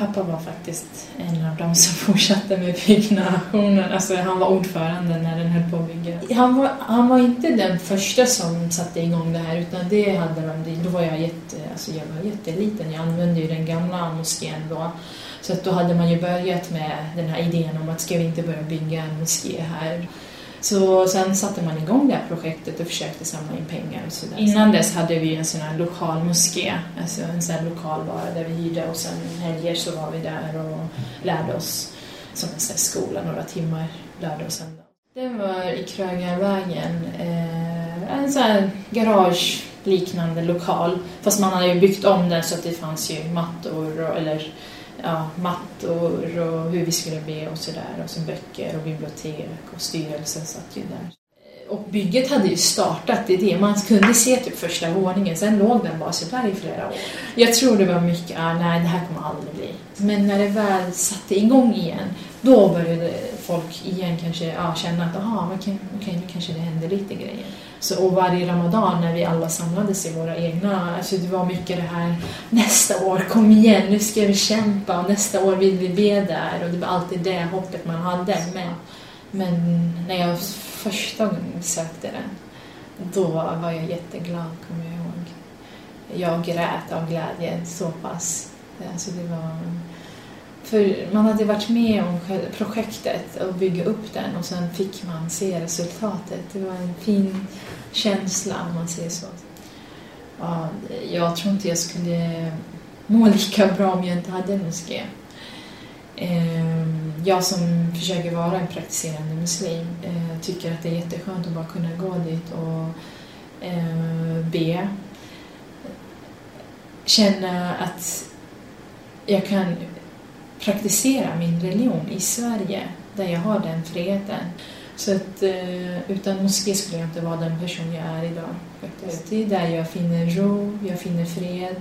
pappa var faktiskt en av dem som fortsatte med byggnationen. Alltså han var ordförande när den höll på att bygga. Han var inte den första som satte igång det här, utan det hade då var jag jätteliten. Jag använde ju den gamla moskén då. Så att då hade man ju börjat med den här idén om att ska vi inte börja bygga en moské här. Så sen satte man igång det här projektet och försökte samla in pengar och sådär. Innan dess hade vi en sån här lokal moské, alltså en sån här lokal bara där vi hyrde, och sen helger så var vi där och lärde oss som en sån här skola, några timmar lärde oss ändå. Det var i Krögarvägen, en sån här garage liknande lokal, fast man hade ju byggt om den så att det fanns ju mattor och hur vi skulle be och sådär, och så böcker och bibliotek och styrelsen satt ju där. Och bygget hade ju startat i det. Man kunde se typ första våningen, sen låg den bara så där i flera år. Jag tror det var mycket, nej det här kommer aldrig bli. Men när det väl satte igång igen, då började folk igen kanske känna att okej, nu kanske det hände lite grejer. Så, och varje Ramadan när vi alla samlades i våra egna, alltså det var mycket det här, nästa år, kom igen, nu ska vi kämpa, och nästa år vill vi be där, och det var alltid det hoppet man hade. Men när jag första gången sökte den, då var jag jätteglad, kommer jag ihåg. Jag grät av glädje så pass. Alltså det var... För man hade varit med om projektet och bygga upp den, och sen fick man se resultatet. Det var en fin känsla om man säger så. Ja, jag tror inte jag skulle må lika bra om jag inte hade en moské. Jag som försöker vara en praktiserande muslim tycker att det är jätteskönt att bara kunna gå dit och be. Känna att jag kan praktisera min religion i Sverige, där jag har den friheten. Så att utan moské skulle jag inte vara den person jag är idag. Faktiskt. Det är där jag finner ro, jag finner fred.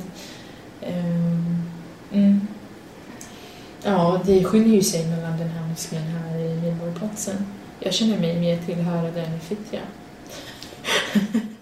Ja, det skiljer ju sig mellan den här moskén här i Medborgarplatsen. Jag känner mig mer tillhöra den i Fittja.